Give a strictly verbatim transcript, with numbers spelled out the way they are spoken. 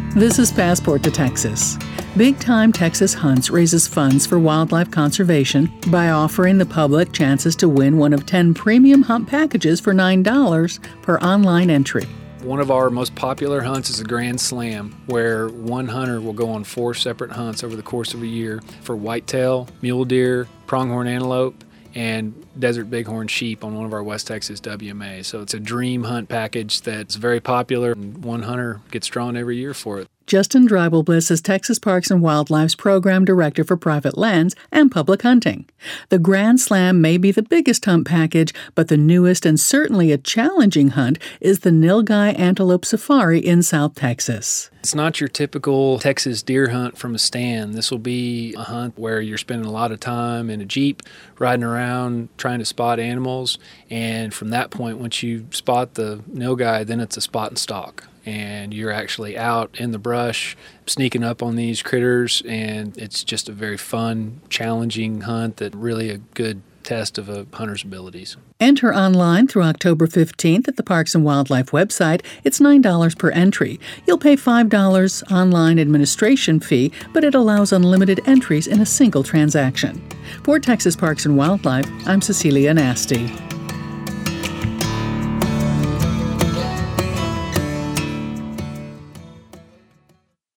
This is Passport to Texas. Big Time Texas Hunts raises funds for wildlife conservation by offering the public chances to win one of ten premium hunt packages for nine dollars per online entry. One of our most popular hunts is a Grand Slam, where one hunter will go on four separate hunts over the course of a year for whitetail, mule deer, pronghorn antelope, and desert bighorn sheep on one of our West Texas W M As. So it's a dream hunt package that's very popular, and one hunter gets drawn every year for it. Justin Dreibelbliss is Texas Parks and Wildlife's Program Director for Private Lands and Public Hunting. The Grand Slam may be the biggest hunt package, but the newest and certainly a challenging hunt is the Nilgai Antelope Safari in South Texas. It's not your typical Texas deer hunt from a stand. This will be a hunt where you're spending a lot of time in a Jeep, riding around, trying to spot animals, and from that point, once you spot the Nilgai, then it's a spot and stalk. And you're actually out in the brush, sneaking up on these critters, and it's just a very fun, challenging hunt that really a good test of a hunter's abilities. Enter online through October fifteenth at the Parks and Wildlife website. It's nine dollars per entry. You'll pay five dollars online administration fee, but it allows unlimited entries in a single transaction. For Texas Parks and Wildlife, I'm Cecilia Nasty.